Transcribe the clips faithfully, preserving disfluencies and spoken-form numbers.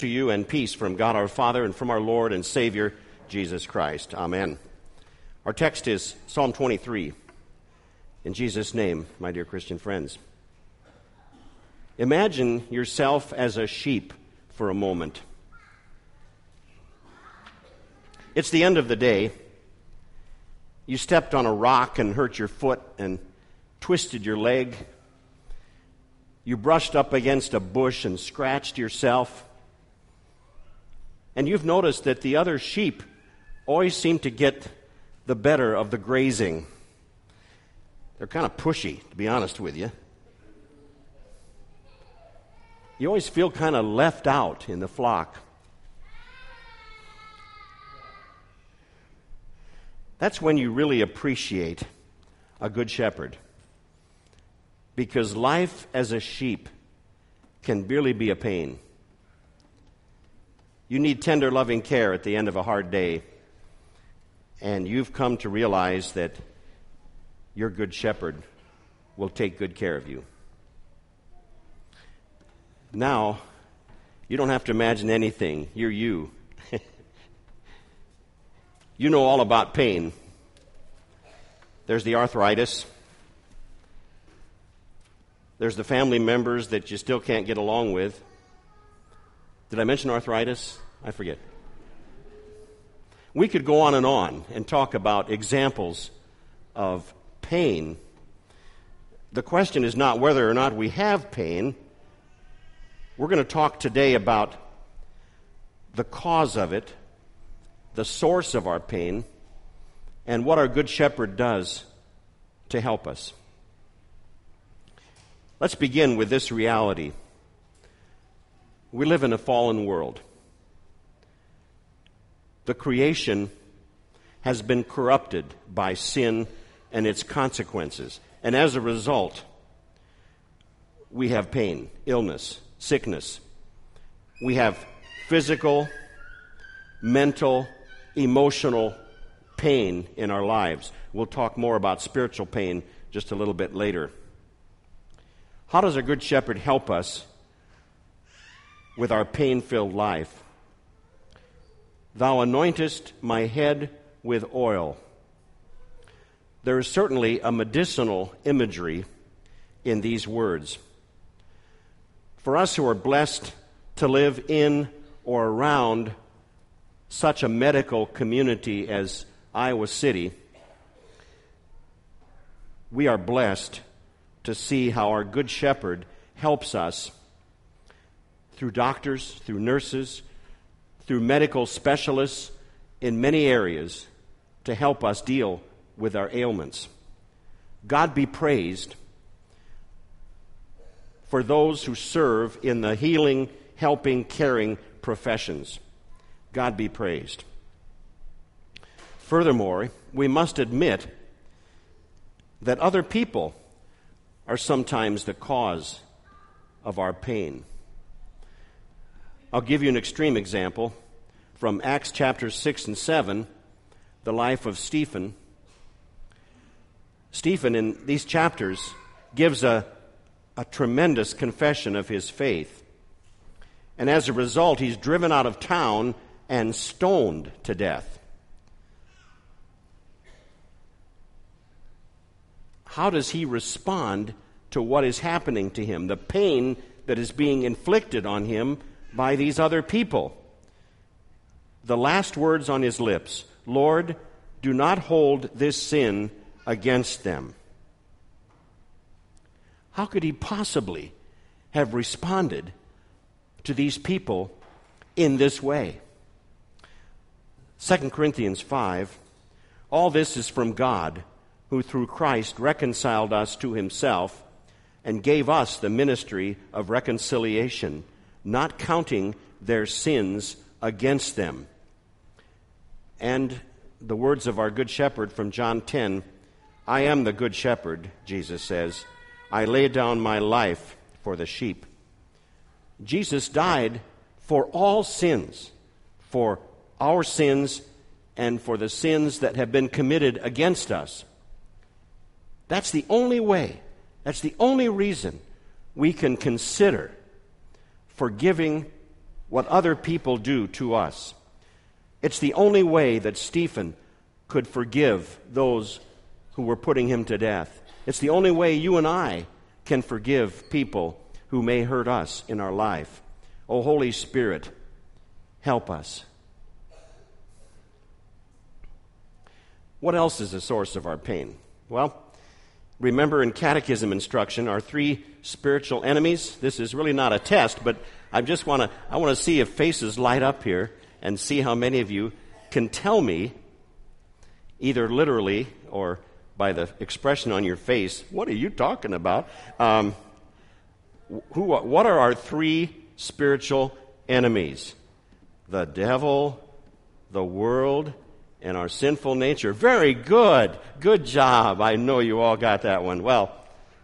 To you and peace from God our Father and from our Lord and Savior, Jesus Christ. Amen. Our text is Psalm twenty-three. In Jesus' name, my dear Christian friends. Imagine yourself as a sheep for a moment. It's the end of the day. You stepped on a rock and hurt your foot and twisted your leg. You brushed up against a bush and scratched yourself. And you've noticed that the other sheep always seem to get the better of the grazing. They're kind of pushy, to be honest with you. You always feel kind of left out in the flock. That's when you really appreciate a good shepherd. Because life as a sheep can really be a pain. You need tender, loving care at the end of a hard day, and you've come to realize that your good shepherd will take good care of you. Now, you don't have to imagine anything. You're you. You know all about pain. There's the arthritis. There's the family members that you still can't get along with. Did I mention arthritis? I forget. We could go on and on and talk about examples of pain. The question is not whether or not we have pain. We're going to talk today about the cause of it, the source of our pain, and what our Good Shepherd does to help us. Let's begin with this reality. We live in a fallen world. The creation has been corrupted by sin and its consequences. And as a result, we have pain, illness, sickness. We have physical, mental, emotional pain in our lives. We'll talk more about spiritual pain just a little bit later. How does our Good Shepherd help us with our pain-filled life? Thou anointest my head with oil. There is certainly a medicinal imagery in these words. For us who are blessed to live in or around such a medical community as Iowa City, we are blessed to see how our Good Shepherd helps us through doctors, through nurses, through medical specialists in many areas to help us deal with our ailments. God be praised for those who serve in the healing, helping, caring professions. God be praised. Furthermore, we must admit that other people are sometimes the cause of our pain. I'll give you an extreme example from Acts chapters six and seven, the life of Stephen. Stephen, in these chapters, gives a, a tremendous confession of his faith. And as a result, he's driven out of town and stoned to death. How does he respond to what is happening to him, the pain that is being inflicted on him by these other people? The last words on his lips, Lord, do not hold this sin against them. How could he possibly have responded to these people in this way? Second Corinthians five, all this is from God, who through Christ reconciled us to himself and gave us the ministry of reconciliation, not counting their sins against them. And the words of our Good Shepherd from John ten, I am the Good Shepherd, Jesus says. I lay down my life for the sheep. Jesus died for all sins, for our sins and for the sins that have been committed against us. That's the only way, that's the only reason we can consider forgiving what other people do to us. It's the only way that Stephen could forgive those who were putting him to death. It's the only way you and I can forgive people who may hurt us in our life. Oh, Holy Spirit, help us. What else is the source of our pain? Well, remember in catechism instruction, our three spiritual enemies. This is really not a test, but I just want to I want to see if faces light up here and see how many of you can tell me, either literally or by the expression on your face, what are you talking about? Um, who? What are our three spiritual enemies? The devil, the world, and our sinful nature. Very good. Good job. I know you all got that one. Well,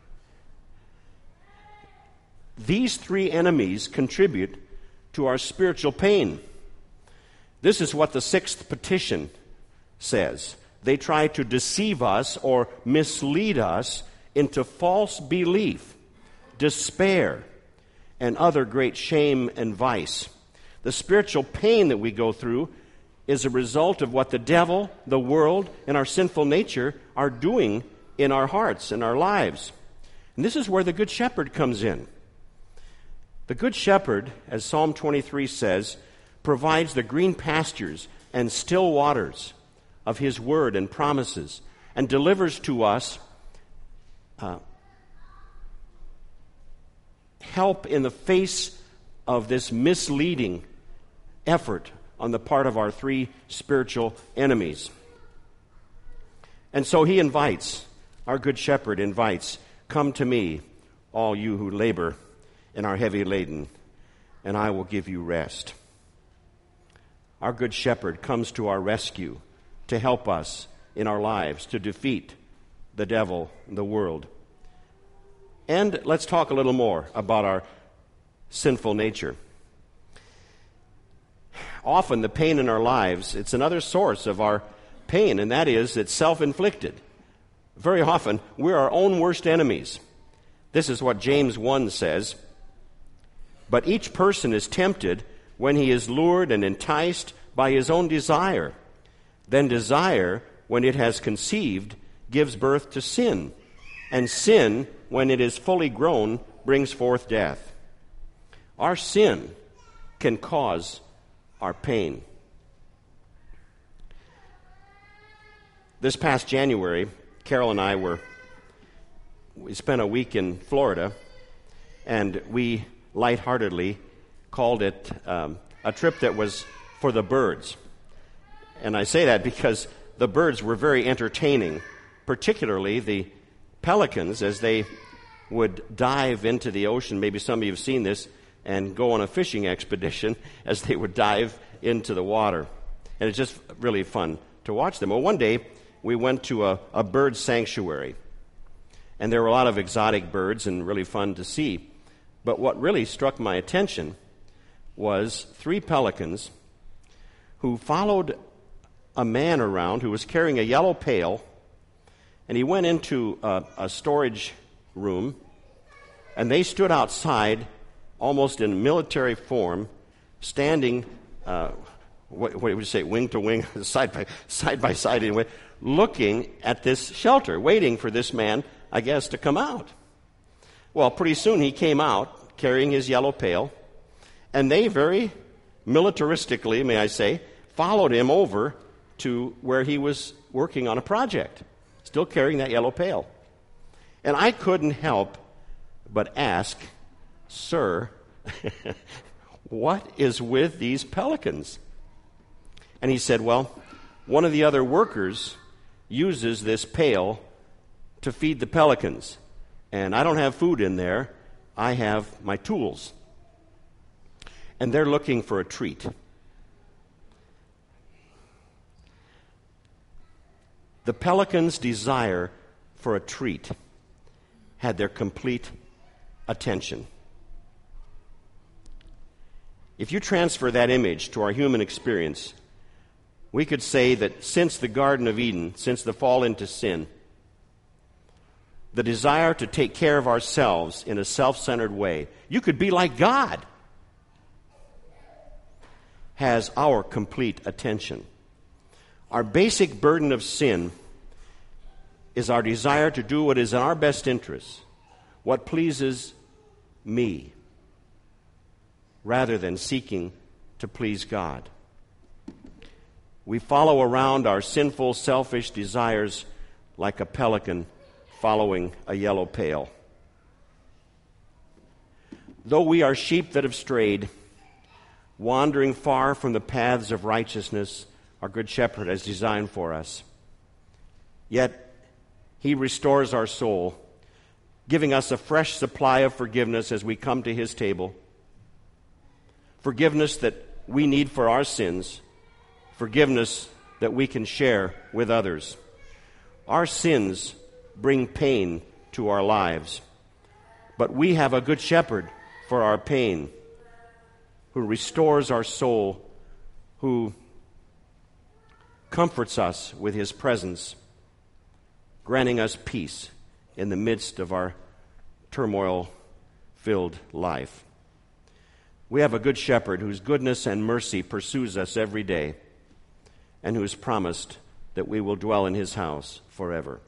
these three enemies contribute to our spiritual pain. This is what the sixth petition says. They try to deceive us or mislead us into false belief, despair, and other great shame and vice. The spiritual pain that we go through is a result of what the devil, the world, and our sinful nature are doing in our hearts and our lives. And this is where the Good Shepherd comes in. The Good Shepherd, as Psalm twenty-three says, provides the green pastures and still waters of his word and promises, and delivers to us uh, help in the face of this misleading effort on the part of our three spiritual enemies. And so he invites, our Good Shepherd invites, "Come to me, all you who labor and are heavy laden, and I will give you rest." Our Good Shepherd comes to our rescue to help us in our lives to defeat the devil and the world. And let's talk a little more about our sinful nature. Often the pain in our lives, it's another source of our pain, and that is it's self-inflicted. Very often, we're our own worst enemies. This is what James one says, "But each person is tempted when he is lured and enticed by his own desire. Then desire, when it has conceived, gives birth to sin. And sin, when it is fully grown, brings forth death." Our sin can cause our pain. This past January, Carol and I were, we spent a week in Florida, and we lightheartedly called it um, a trip that was for the birds. And I say that because the birds were very entertaining, particularly the pelicans as they would dive into the ocean. Maybe some of you have seen this, and go on a fishing expedition as they would dive into the water. And it's just really fun to watch them. Well, one day we went to a, a bird sanctuary, and there were a lot of exotic birds and really fun to see. But what really struck my attention was three pelicans who followed a man around who was carrying a yellow pail, and he went into a, a storage room, and they stood outside almost in military form, standing, uh, what, what would you say, wing to wing, side by side, by side anyway, looking at this shelter, waiting for this man, I guess, to come out. Well, pretty soon he came out carrying his yellow pail, and they very militaristically, may I say, followed him over to where he was working on a project, still carrying that yellow pail. And I couldn't help but ask, "Sir, what is with these pelicans?" And he said, "Well, one of the other workers uses this pail to feed the pelicans, and I don't have food in there. I have my tools, and they're looking for a treat." The pelicans' desire for a treat had their complete attention. If you transfer that image to our human experience, we could say that since the Garden of Eden, since the fall into sin, the desire to take care of ourselves in a self-centered way, you could be like God. has our complete attention. Our basic burden of sin is our desire to do what is in our best interest, what pleases me, rather than seeking to please God. We follow around our sinful, selfish desires like a pelican following a yellow pail. Though we are sheep that have strayed, wandering far from the paths of righteousness our Good Shepherd has designed for us, yet He restores our soul, giving us a fresh supply of forgiveness as we come to His table. Forgiveness that we need for our sins, forgiveness that we can share with others. Our sins bring pain to our lives, but we have a Good Shepherd for our pain, who restores our soul, who comforts us with His presence, granting us peace in the midst of our turmoil-filled life. We have a Good Shepherd whose goodness and mercy pursues us every day, and who has promised that we will dwell in His house forever.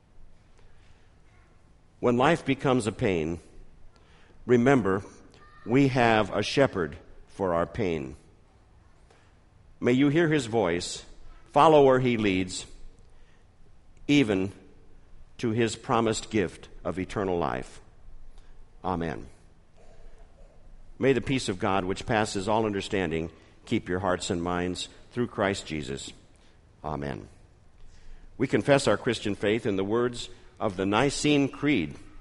When life becomes a pain, remember, we have a shepherd for our pain. May you hear His voice, follow where He leads, even to His promised gift of eternal life. Amen. May the peace of God, which passes all understanding, keep your hearts and minds through Christ Jesus. Amen. We confess our Christian faith in the words of the Nicene Creed.